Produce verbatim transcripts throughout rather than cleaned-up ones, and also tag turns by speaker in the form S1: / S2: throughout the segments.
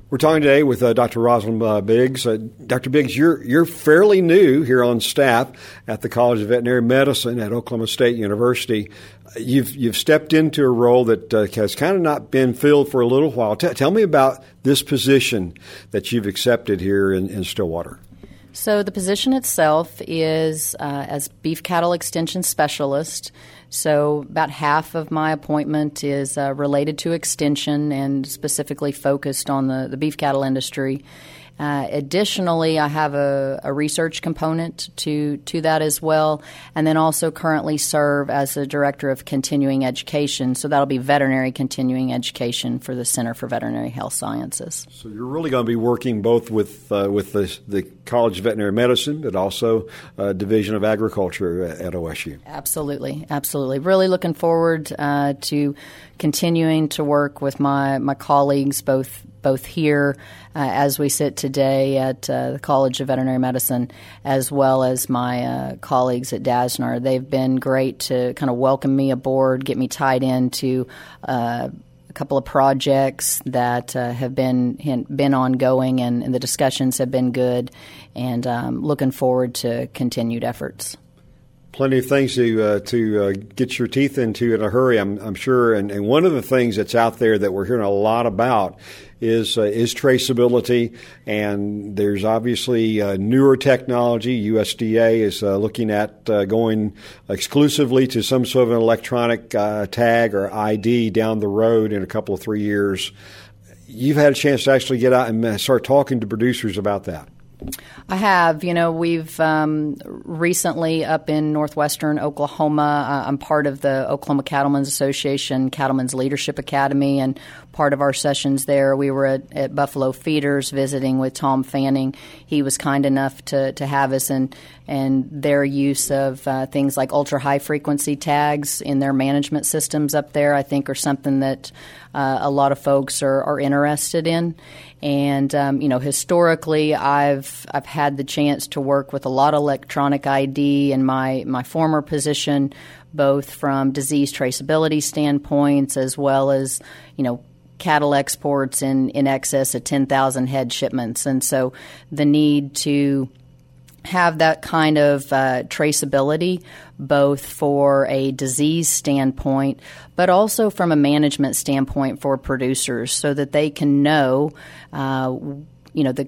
S1: We're talking today with uh, Doctor Rosalind uh, Biggs. Uh, Doctor Biggs, you're you're fairly new here on staff at the College of Veterinary Medicine at Oklahoma State University. You've you've stepped into a role that uh, has kind of not been filled for a little while. T- tell me about this position that you've accepted here in, in Stillwater.
S2: So the position itself is uh, as beef cattle extension specialist. So about half of my appointment is uh, related to extension and specifically focused on the, the beef cattle industry. Uh, additionally, I have a, a research component to, to that as well, and then also currently serve as the Director of Continuing Education. So that'll be veterinary continuing education for the Center for Veterinary Health Sciences.
S1: So you're really going to be working both with uh, with the, the College of Veterinary Medicine, but also uh, Division of Agriculture at O S U.
S2: Absolutely, absolutely. Really looking forward uh, to continuing to work with my, my colleagues, both both here uh, as we sit today at uh, the College of Veterinary Medicine, as well as my uh, colleagues at D A S N R. They've been great to kind of welcome me aboard, get me tied into uh, a couple of projects that uh, have been been ongoing, and, and the discussions have been good, and um, looking forward to continued efforts.
S1: Plenty of things to uh, to uh, get your teeth into in a hurry, I'm, I'm sure. And, and one of the things that's out there that we're hearing a lot about is uh, is traceability. And there's obviously uh, newer technology. U S D A is uh, looking at uh, going exclusively to some sort of an electronic uh, tag or I D down the road in a couple of three years. You've had a chance to actually get out and start talking to producers about that.
S2: I have. You know, we've um, recently up in northwestern Oklahoma, uh, I'm part of the Oklahoma Cattlemen's Association, Cattlemen's Leadership Academy, and part of our sessions there, we were at, at Buffalo Feeders visiting with Tom Fanning. He was kind enough to, to have us, and, and their use of uh, things like ultra-high frequency tags in their management systems up there, I think, are something that uh, a lot of folks are, are interested in. And, um, you know, historically, I've I've had the chance to work with a lot of electronic I D in my, my former position, both from disease traceability standpoints as well as, you know, cattle exports in, in excess of ten thousand head shipments. And so the need to have that kind of uh, traceability, both for a disease standpoint, but also from a management standpoint for producers, so that they can know, uh, you know, the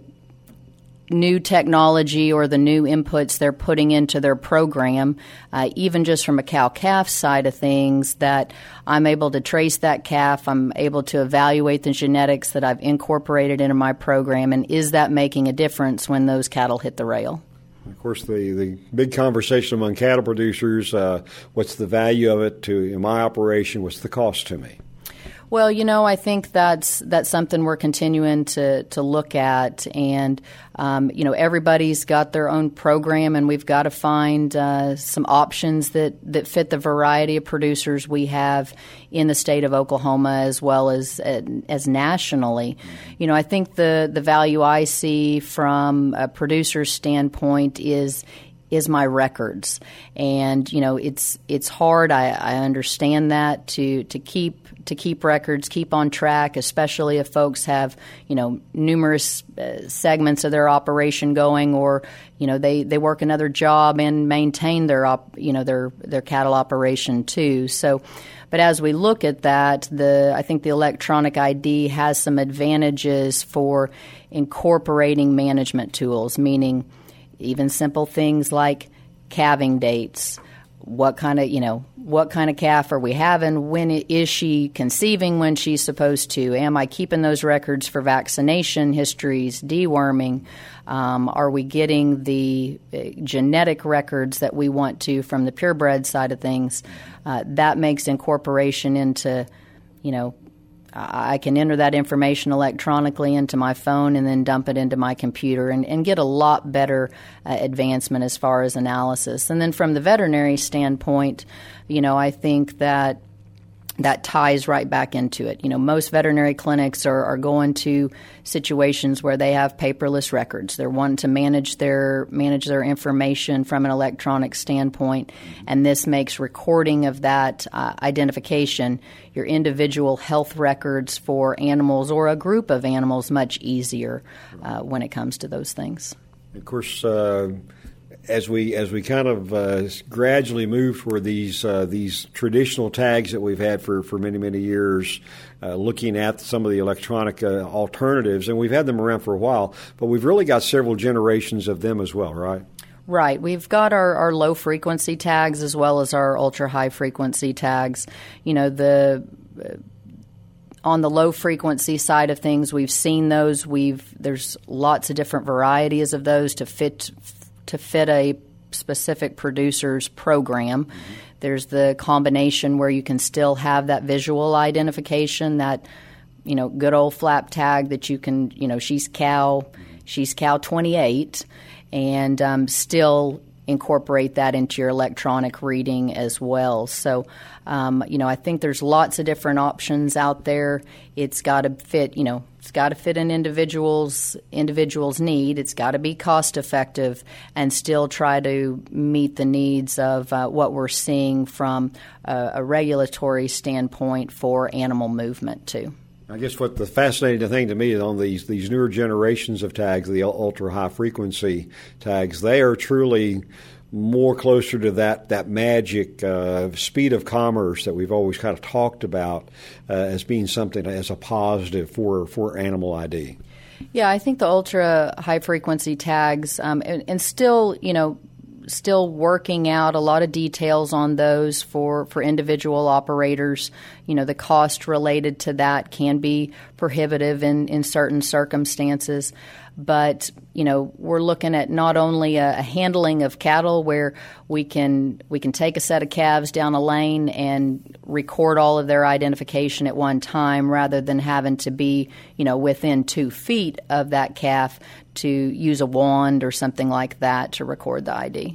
S2: new technology or the new inputs they're putting into their program, uh, even just from a cow-calf side of things, that I'm able to trace that calf, I'm able to evaluate the genetics that I've incorporated into my program, and is that making a difference when those cattle hit the rail?
S1: Of course, the, the big conversation among cattle producers, uh, what's the value of it to in my operation? What's the cost to me?
S2: Well, you know, I think that's that's something we're continuing to, to look at. And, um, you know, everybody's got their own program, and we've got to find uh, some options that, that fit the variety of producers we have in the state of Oklahoma as well as uh, as nationally. You know, I think the, the value I see from a producer's standpoint is is my records. And, you know, it's it's hard. I, I understand that to, to keep to keep records, keep on track, especially if folks have, you know, numerous uh, segments of their operation going, or, you know, they, they work another job and maintain their, op, you know, their, their cattle operation too. So, but as we look at that, the I think the electronic I D has some advantages for incorporating management tools, meaning even simple things like calving dates. What kind of, you know, what kind of calf are we having? When is she conceiving when she's supposed to? Am I keeping those records for vaccination histories, deworming? Um, are we getting the uh, genetic records that we want to from the purebred side of things? Uh, that makes incorporation into, you know, I can enter that information electronically into my phone and then dump it into my computer and, and get a lot better uh, advancement as far as analysis. And then from the veterinary standpoint, you know, I think that that ties right back into it. You know, most veterinary clinics are, are going to situations where they have paperless records. They're wanting to manage their manage their information from an electronic standpoint, and this makes recording of that uh, identification, your individual health records for animals or a group of animals, much easier uh, when it comes to those things.
S1: Of course, uh As we as we kind of uh, gradually move toward these uh, these traditional tags that we've had for, for many many years, uh, looking at some of the electronic uh, alternatives, and we've had them around for a while, but we've really got several generations of them as well, right?
S2: Right. We've got our, our low frequency tags as well as our ultra high frequency tags. You know, the uh, on the low frequency side of things, we've seen those. We've there's lots of different varieties of those to fit. to fit a specific producer's program. Mm-hmm. There's the combination where you can still have that visual identification, that, you know, good old flap tag that you can, you know, she's cow, she's cow twenty-eight, and um, still incorporate that into your electronic reading as well. So, um, you know, I think there's lots of different options out there. It's got to fit, you know, it's got to fit an individual's individual's need. It's got to be cost effective and still try to meet the needs of uh, what we're seeing from a, a regulatory standpoint for animal movement too.
S1: I guess what the fascinating thing to me is on these these newer generations of tags, the ultra high frequency tags, they are truly more closer to that that magic uh, speed of commerce that we've always kind of talked about uh, as being something as a positive for for animal I D.
S2: Yeah, I think the ultra high frequency tags, um, and, and still, you know, still working out a lot of details on those for, for individual operators. You know, the cost related to that can be prohibitive in, in certain circumstances. But, you know, we're looking at not only a, a handling of cattle where we can we can take a set of calves down a lane and record all of their identification at one time rather than having to be, you know, within two feet of that calf to use a wand or something like that to record the I D.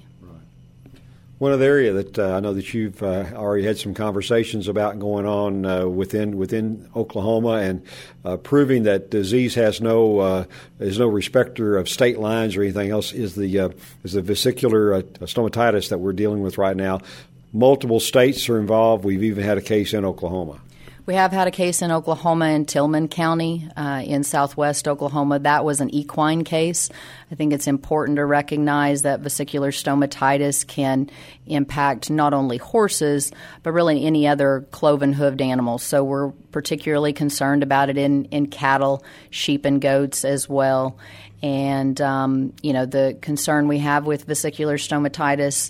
S1: One other area that uh, I know that you've uh, already had some conversations about going on uh, within within Oklahoma, and uh, proving that disease has no uh, is no respecter of state lines or anything else, is the uh, is the vesicular uh, stomatitis that we're dealing with right now. Multiple states are involved. We've even had a case in Oklahoma.
S2: We have had a case in Oklahoma in Tillman County uh, in southwest Oklahoma. That was an equine case. I think it's important to recognize that vesicular stomatitis can impact not only horses, but really any other cloven-hooved animals. So we're particularly concerned about it in, in cattle, sheep, and goats as well. And, um, you know, the concern we have with vesicular stomatitis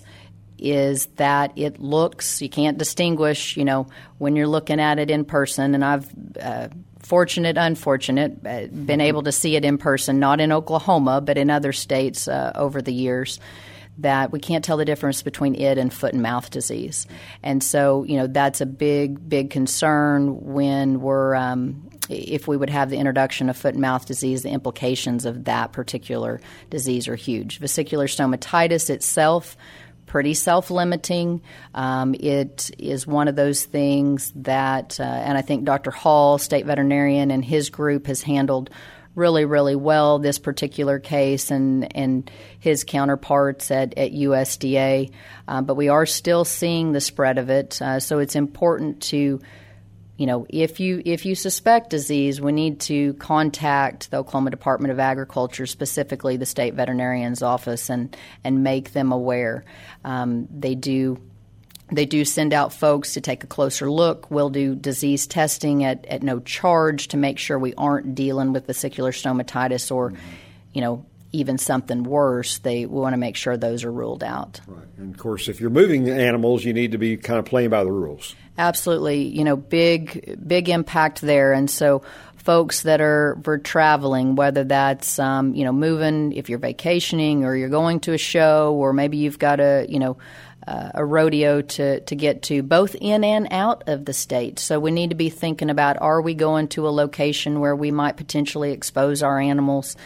S2: is that it looks, you can't distinguish, you know, when you're looking at it in person. And I've, uh, fortunate, unfortunate, uh, been able to see it in person, not in Oklahoma, but in other states uh, over the years, that we can't tell the difference between it and foot and mouth disease. And so, you know, that's a big, big concern when we're, um, if we would have the introduction of foot and mouth disease, the implications of that particular disease are huge. Vesicular stomatitis itself, pretty self-limiting. Um, it is one of those things that, uh, and I think Doctor Hall, state veterinarian, and his group has handled really, really well this particular case, and, and his counterparts at, at U S D A. Um, but we are still seeing the spread of it. Uh, so it's important to, you know, if you if you suspect disease, we need to contact the Oklahoma Department of Agriculture, specifically the state veterinarian's office, and and make them aware. Um, they do they do send out folks to take a closer look. We'll do disease testing at, at no charge to make sure we aren't dealing with vesicular stomatitis or, you know, even something worse. They we want to make sure those are ruled out.
S1: Right. And of course, if you're moving animals, you need to be kind of playing by the rules.
S2: Absolutely. You know, big, big impact there. And so folks that are for traveling, whether that's, um, you know, moving, if you're vacationing or you're going to a show, or maybe you've got a, you know, uh, a rodeo to, to get to, both in and out of the state. So we need to be thinking about, are we going to a location where we might potentially expose our animals?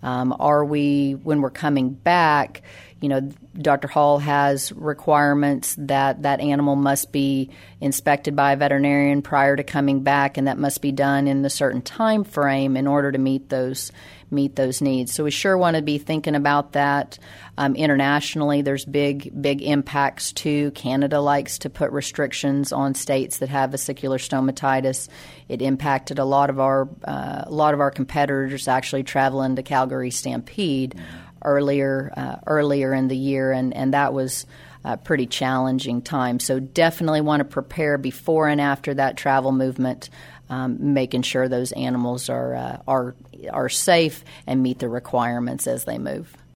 S2: Um, are we, when we're coming back, you know, Doctor Hall has requirements that that animal must be inspected by a veterinarian prior to coming back, and that must be done in a certain time frame in order to meet those meet those needs. So we sure want to be thinking about that. Um, internationally, there's big big impacts too. Canada likes to put restrictions on states that have vesicular stomatitis. It impacted a lot of our uh, a lot of our competitors actually traveling to Calgary Stampede earlier uh, earlier in the year, and, and that was a pretty challenging time. So definitely want to prepare before and after that travel movement, um, making sure those animals are uh, are are safe and meet the requirements as they move.